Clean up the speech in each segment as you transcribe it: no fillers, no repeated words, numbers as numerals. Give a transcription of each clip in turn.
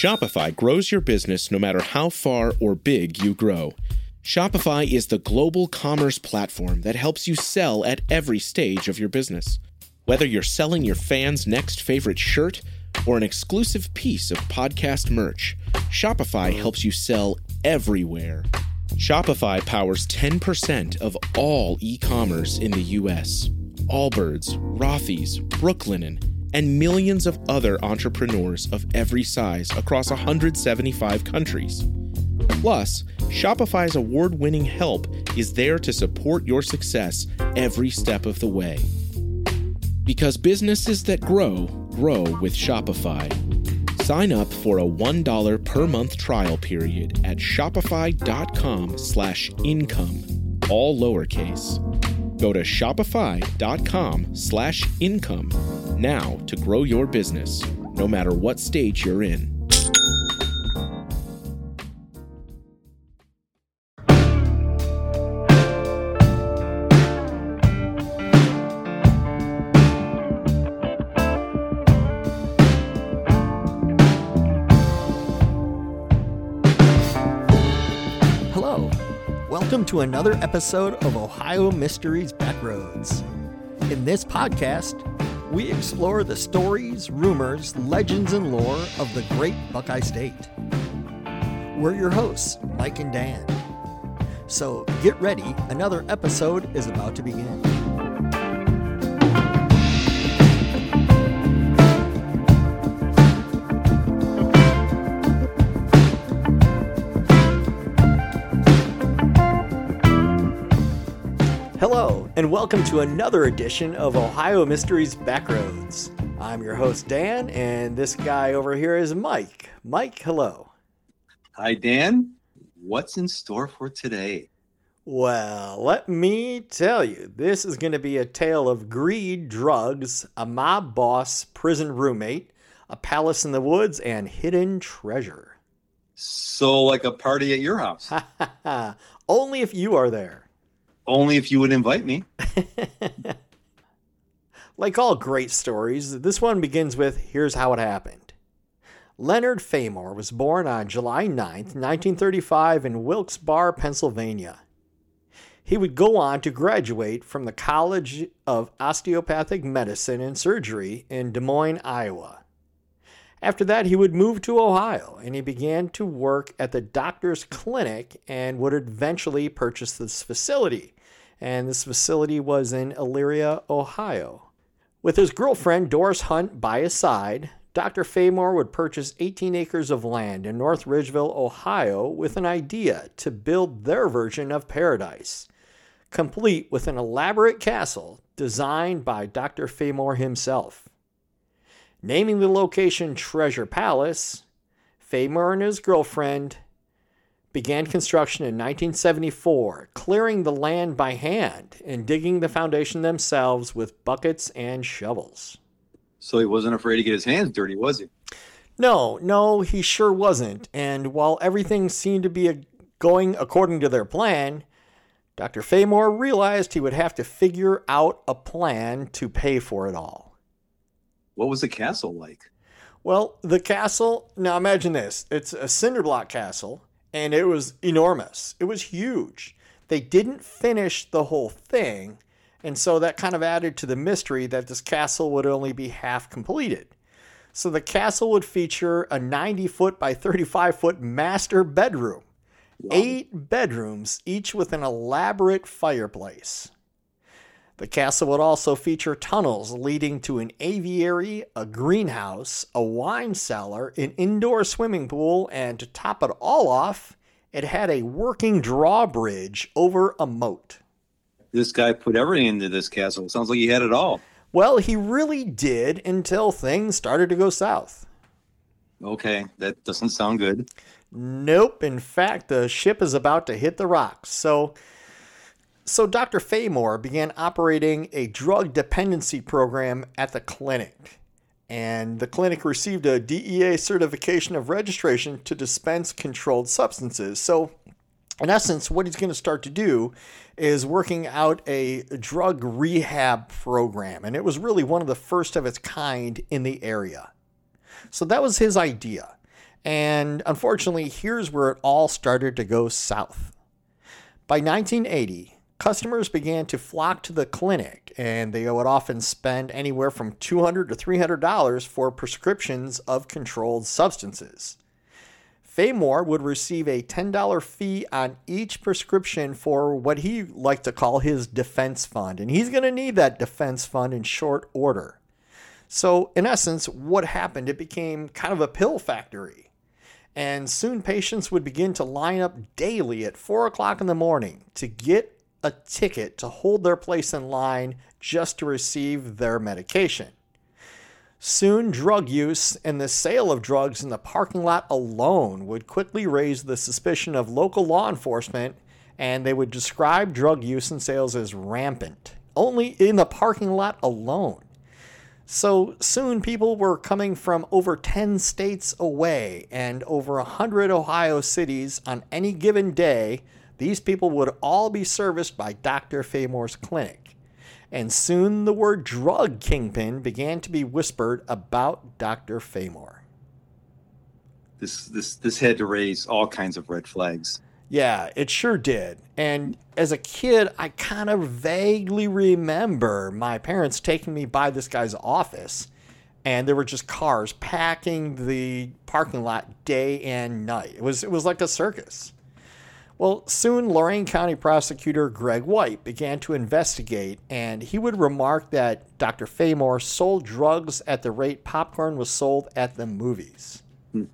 Shopify grows your business no matter how far or big you grow. Shopify is the global commerce platform that helps you sell at every stage of your business. Whether you're selling your fans' next favorite shirt or an exclusive piece of podcast merch, Shopify helps you sell everywhere. Shopify powers 10% of all e-commerce in the U.S. Allbirds, Rothy's, Brooklinen, and millions of other entrepreneurs of every size across 175 countries. Plus, Shopify's award-winning help is there to support your success every step of the way. Because businesses that grow, grow with Shopify. Sign up for a $1 per month trial period at shopify.com/income, all lowercase. Go to shopify.com/income now to grow your business, no matter what stage you're in. Welcome to another episode of Ohio Mysteries Backroads. In this podcast, we explore the stories, rumors, legends, and lore of the great Buckeye State. We're your hosts, Mike and Dan. So get ready, another episode is about to begin. Hello, and welcome to another edition of Ohio Mysteries Backroads. I'm your host, Dan, and this guy over here is Mike. Mike, hello. Hi, Dan. What's in store for today? Well, let me tell you, this is going to be a tale of greed, drugs, a mob boss, prison roommate, a palace in the woods, and hidden treasure. So, like a party at your house? Only if you are there. Only if you would invite me. Like all great stories, this one begins with, here's how it happened. Leonard Faymore was born on July 9th, 1935 in Wilkes-Barre, Pennsylvania. He would go on to graduate from the College of Osteopathic Medicine and Surgery in Des Moines, Iowa. After that, he would move to Ohio, and he began to work at the doctor's clinic and would eventually purchase this facility. And this facility was in Elyria, Ohio. With his girlfriend, Doris Hunt, by his side, Dr. Faymore would purchase 18 acres of land in North Ridgeville, Ohio, with an idea to build their version of paradise, complete with an elaborate castle designed by Dr. Faymore himself. Naming the location Treasure Palace, Faymore and his girlfriend began construction in 1974, clearing the land by hand and digging the foundation themselves with buckets and shovels. So he wasn't afraid to get his hands dirty, was he? No, he sure wasn't. And while everything seemed to be going according to their plan, Dr. Faymore realized he would have to figure out a plan to pay for it all. What was the castle like? Well, the castle, now imagine this. It's a cinder block castle, and it was enormous. It was huge. They didn't finish the whole thing, and so that kind of added to the mystery that this castle would only be half completed. So the castle would feature a 90-foot by 35-foot master bedroom. Wow. 8 bedrooms, each with an elaborate fireplace. The castle would also feature tunnels leading to an aviary, a greenhouse, a wine cellar, an indoor swimming pool, and to top it all off, it had a working drawbridge over a moat. This guy put everything into this castle. Sounds like he had it all. Well, he really did until things started to go south. Okay, that doesn't sound good. Nope. In fact, the ship is about to hit the rocks. So Dr. Faymore began operating a drug dependency program at the clinic. And the clinic received a DEA certification of registration to dispense controlled substances. So in essence, what he's going to start to do is working out a drug rehab program. And it was really one of the first of its kind in the area. So that was his idea. And unfortunately, here's where it all started to go south. By 1980, customers began to flock to the clinic, and they would often spend anywhere from $200 to $300 for prescriptions of controlled substances. Famore would receive a $10 fee on each prescription for what he liked to call his defense fund, and he's going to need that defense fund in short order. So, in essence, what happened? It became kind of a pill factory. And soon patients would begin to line up daily at 4 o'clock in the morning to get a ticket to hold their place in line just to receive their medication. Soon, drug use and the sale of drugs in the parking lot alone would quickly raise the suspicion of local law enforcement, and they would describe drug use and sales as rampant, only in the parking lot alone. So soon people were coming from over 10 states away and over 100 Ohio cities on any given day. These people would all be serviced by Dr. Famore's clinic. And soon the word drug kingpin began to be whispered about Dr. Famore. This had to raise all kinds of red flags. Yeah, it sure did. And as a kid, I kind of vaguely remember my parents taking me by this guy's office, and there were just cars packing the parking lot day and night. It was like a circus. Well, soon Lorain County prosecutor Greg White began to investigate, and he would remark that Dr. Famore sold drugs at the rate popcorn was sold at the movies.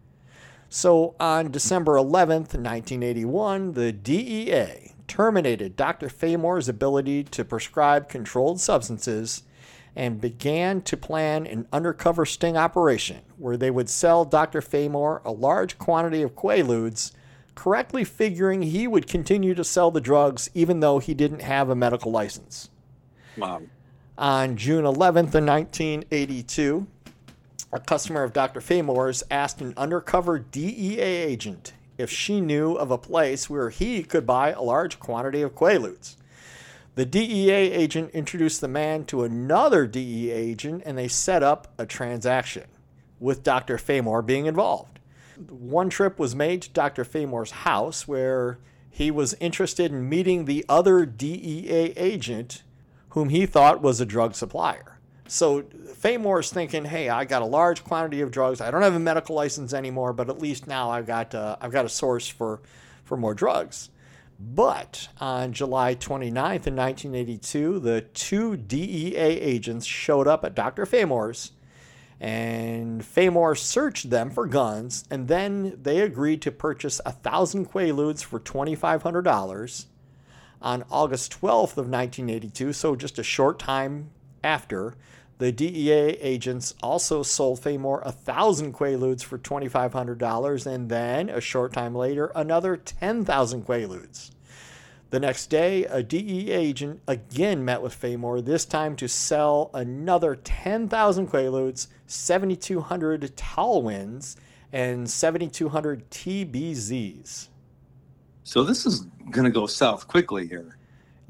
So on December 11th, 1981, the DEA terminated Dr. Famore's ability to prescribe controlled substances and began to plan an undercover sting operation where they would sell Dr. Famore a large quantity of Quaaludes, correctly figuring he would continue to sell the drugs even though he didn't have a medical license. Wow. On June 11th of 1982, a customer of Dr. Famore's asked an undercover DEA agent if she knew of a place where he could buy a large quantity of Quaaludes. The DEA agent introduced the man to another DEA agent, and they set up a transaction, with Dr. Famore being involved. One trip was made to Dr. Famore's house, where he was interested in meeting the other DEA agent, whom he thought was a drug supplier. So Famore's thinking, hey, I got a large quantity of drugs. I don't have a medical license anymore, but at least now I've got a source for more drugs. But on July 29th in 1982, the two DEA agents showed up at Dr. Famore's, and Famore searched them for guns, and then they agreed to purchase 1,000 Quaaludes for $2,500. On August 12th of 1982, so just a short time after, the DEA agents also sold Famore 1,000 Quaaludes for $2,500, and then, a short time later, another 10,000 Quaaludes. The next day, a DEA agent again met with Famore, this time to sell another 10,000 Quaaludes, 7,200 Talwins, and 7,200 TBZs. So this is going to go south quickly here.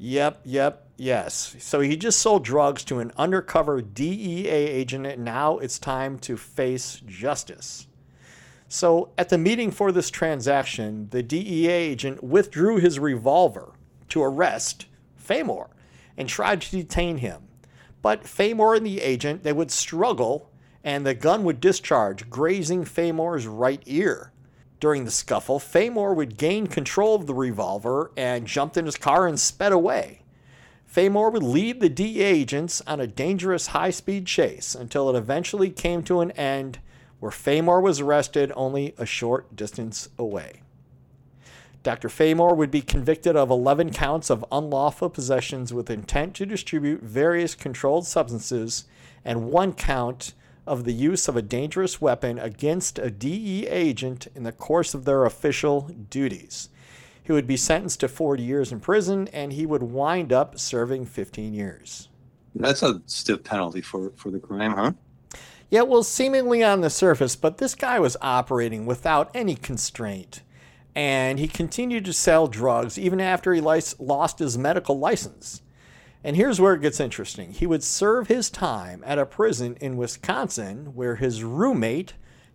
Yes. So he just sold drugs to an undercover DEA agent, and now it's time to face justice. So at the meeting for this transaction, the DEA agent withdrew his revolver to arrest Famore and tried to detain him. But Famore and the agent, they would struggle, and the gun would discharge, grazing Famore's right ear. During the scuffle, Famore would gain control of the revolver and jumped in his car and sped away. Famore would lead the DEA agents on a dangerous high-speed chase until it eventually came to an end where Famore was arrested only a short distance away. Dr. Famore would be convicted of 11 counts of unlawful possessions with intent to distribute various controlled substances and 1 count of the use of a dangerous weapon against a DEA agent in the course of their official duties. He would be sentenced to 40 years in prison, and he would wind up serving 15 years. That's a stiff penalty for the crime, huh? Yeah, well, seemingly on the surface, but this guy was operating without any constraint, and he continued to sell drugs even after he lost his medical license. And here's where it gets interesting. He would serve his time at a prison in Wisconsin where his roommate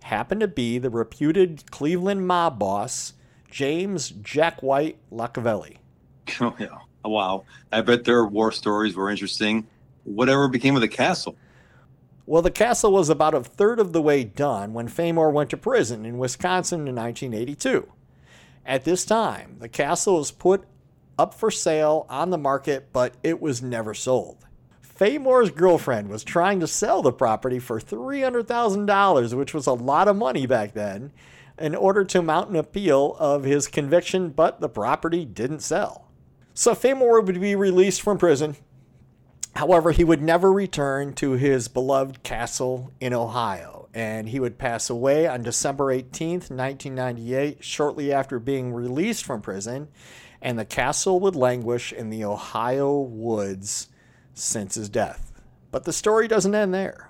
happened to be the reputed Cleveland mob boss, James Jack White Lacavelli. Oh, yeah. Wow. I bet their war stories were interesting. Whatever became of the castle? Well, the castle was about a third of the way done when Famore went to prison in Wisconsin in 1982. At this time, the castle was put up for sale on the market, but it was never sold. Famore's girlfriend was trying to sell the property for $300,000, which was a lot of money back then, in order to mount an appeal of his conviction, but the property didn't sell. So Famore would be released from prison. However, he would never return to his beloved castle in Ohio, and he would pass away on December 18th, 1998, shortly after being released from prison, and the castle would languish in the Ohio woods since his death. But the story doesn't end there.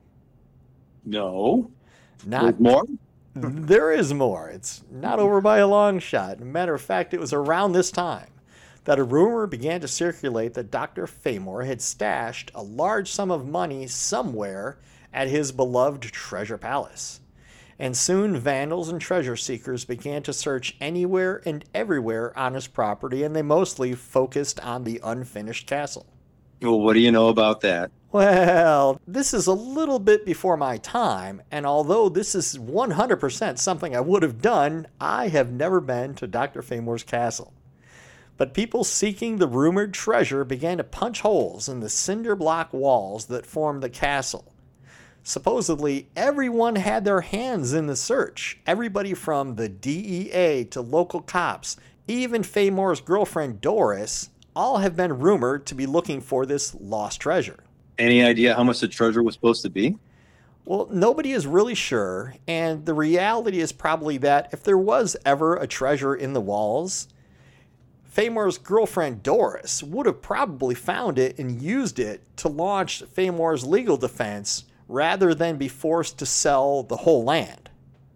No. Not more? There is more. It's not over by a long shot. As a matter of fact, it was around this time that a rumor began to circulate that Dr. Famore had stashed a large sum of money somewhere at his beloved Treasure Palace. And soon vandals and treasure seekers began to search anywhere and everywhere on his property, and they mostly focused on the unfinished castle. Well, what do you know about that? Well, this is a little bit before my time, and although this is 100% something I would have done, I have never been to Dr. Famore's castle. But people seeking the rumored treasure began to punch holes in the cinder block walls that formed the castle. Supposedly, everyone had their hands in the search. Everybody from the DEA to local cops, even Famore's girlfriend Doris, all have been rumored to be looking for this lost treasure. Any idea how much the treasure was supposed to be? Well, nobody is really sure, and the reality is probably that if there was ever a treasure in the walls, Famore's girlfriend Doris would have probably found it and used it to launch Famore's legal defense rather than be forced to sell the whole land.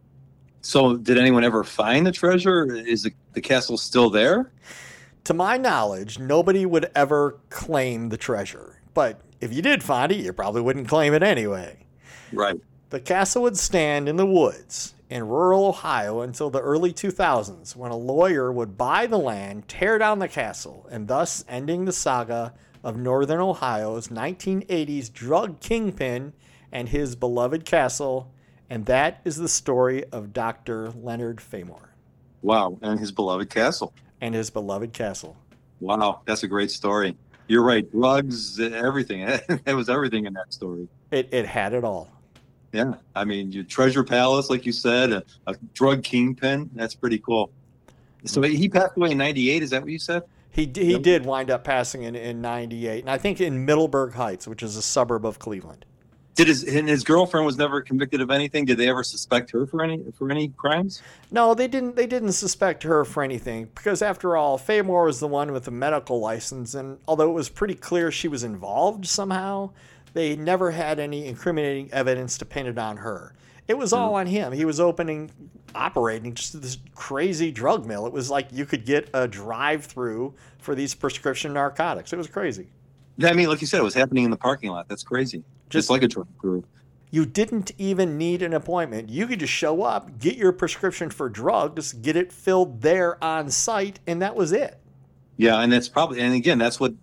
So did anyone ever find the treasure? Is the castle still there? To my knowledge, nobody would ever claim the treasure. But if you did find it, you probably wouldn't claim it anyway. Right. The castle would stand in the woods in rural Ohio until the early 2000s, when a lawyer would buy the land, tear down the castle, and thus ending the saga of Northern Ohio's 1980s drug kingpin and his beloved castle. And that is the story of Dr. Leonard Famore. Wow, and his beloved castle. And his beloved castle. Wow, that's a great story. You're right, drugs, everything. It was everything in that story. It had it all. Yeah, I mean, your treasure palace, like you said, a drug kingpin. That's pretty cool. So he passed away in 98, is that what you said? He did wind up passing in 98, and I think in Middleburg Heights, which is a suburb of Cleveland. And his girlfriend was never convicted of anything? Did they ever suspect her for any crimes? No, they didn't suspect her for anything, because after all, Famore was the one with the medical license, and although it was pretty clear she was involved somehow, they never had any incriminating evidence to pin it on her. It was all on him. He was operating just this crazy drug mill. It was like you could get a drive-through for these prescription narcotics. It was crazy. I mean, like you said, it was happening in the parking lot. That's crazy. Just like a drug group. You didn't even need an appointment. You could just show up, get your prescription for drugs, get it filled there on site, and that was it. Yeah, and that's probably, and again, that's what,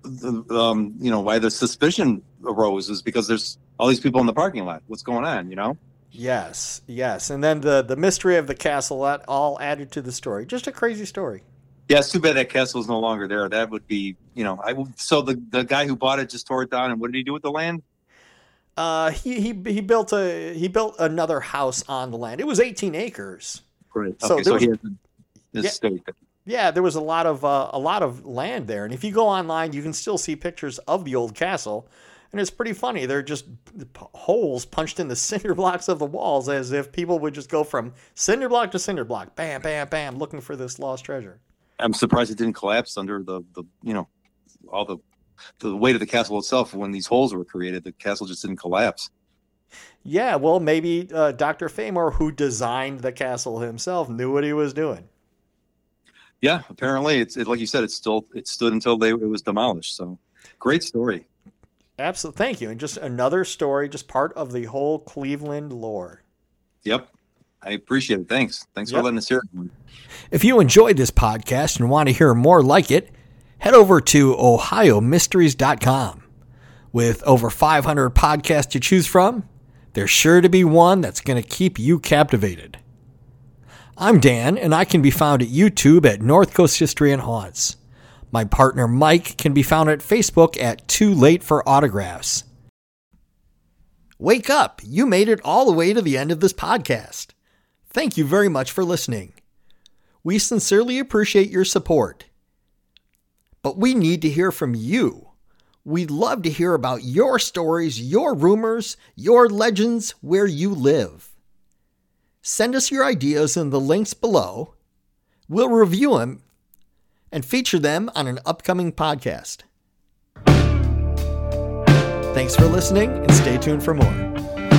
why the suspicion arose, is because there's all these people in the parking lot. What's going on, you know? Yes. And then the mystery of the castle, that all added to the story. Just a crazy story. Yeah, it's too bad that castle is no longer there. That would be, so the guy who bought it just tore it down, and what did he do with the land? He built another house on the land. It was 18 acres. Great. Okay, so he has an estate. Yeah, there was a lot of land there, and if you go online, you can still see pictures of the old castle, and it's pretty funny. They're just holes punched in the cinder blocks of the walls, as if people would just go from cinder block to cinder block, bam, bam, bam, looking for this lost treasure. I'm surprised it didn't collapse under all the weight of the castle itself. When these holes were created, the castle just didn't collapse. Yeah, well, maybe Dr. Famore, who designed the castle himself, knew what he was doing. Yeah, apparently, like you said, it stood until it was demolished. So, great story. Absolutely, thank you. And just another story, just part of the whole Cleveland lore. Yep. I appreciate it. Thanks for letting us hear it. If you enjoyed this podcast and want to hear more like it, head over to ohiomysteries.com. With over 500 podcasts to choose from, there's sure to be one that's going to keep you captivated. I'm Dan, and I can be found at YouTube at North Coast History and Haunts. My partner Mike can be found at Facebook at Too Late for Autographs. Wake up! You made it all the way to the end of this podcast. Thank you very much for listening. We sincerely appreciate your support. But we need to hear from you. We'd love to hear about your stories, your rumors, your legends where you live. Send us your ideas in the links below. We'll review them and feature them on an upcoming podcast. Thanks for listening and stay tuned for more.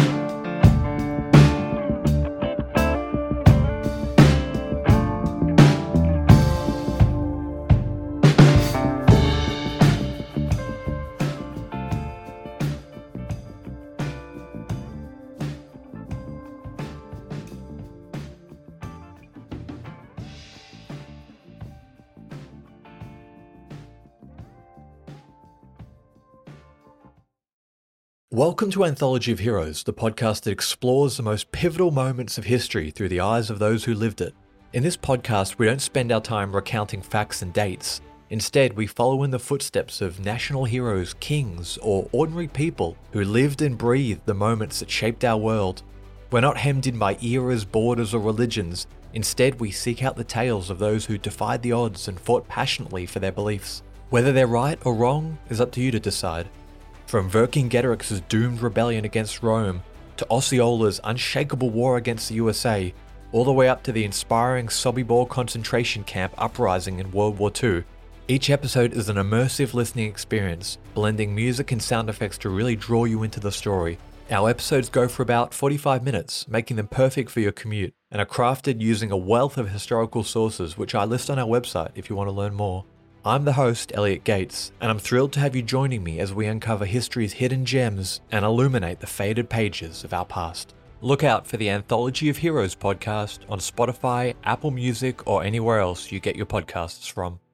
Welcome to Anthology of Heroes, the podcast that explores the most pivotal moments of history through the eyes of those who lived it. In this podcast, we don't spend our time recounting facts and dates. Instead, we follow in the footsteps of national heroes, kings, or ordinary people who lived and breathed the moments that shaped our world. We're not hemmed in by eras, borders, or religions. Instead, we seek out the tales of those who defied the odds and fought passionately for their beliefs. Whether they're right or wrong is up to you to decide. From Vercingetorix's doomed rebellion against Rome, to Osceola's unshakable war against the USA, all the way up to the inspiring Sobibor concentration camp uprising in World War II, each episode is an immersive listening experience, blending music and sound effects to really draw you into the story. Our episodes go for about 45 minutes, making them perfect for your commute, and are crafted using a wealth of historical sources, which I list on our website if you want to learn more. I'm the host, Elliot Gates, and I'm thrilled to have you joining me as we uncover history's hidden gems and illuminate the faded pages of our past. Look out for the Anthology of Heroes podcast on Spotify, Apple Music, or anywhere else you get your podcasts from.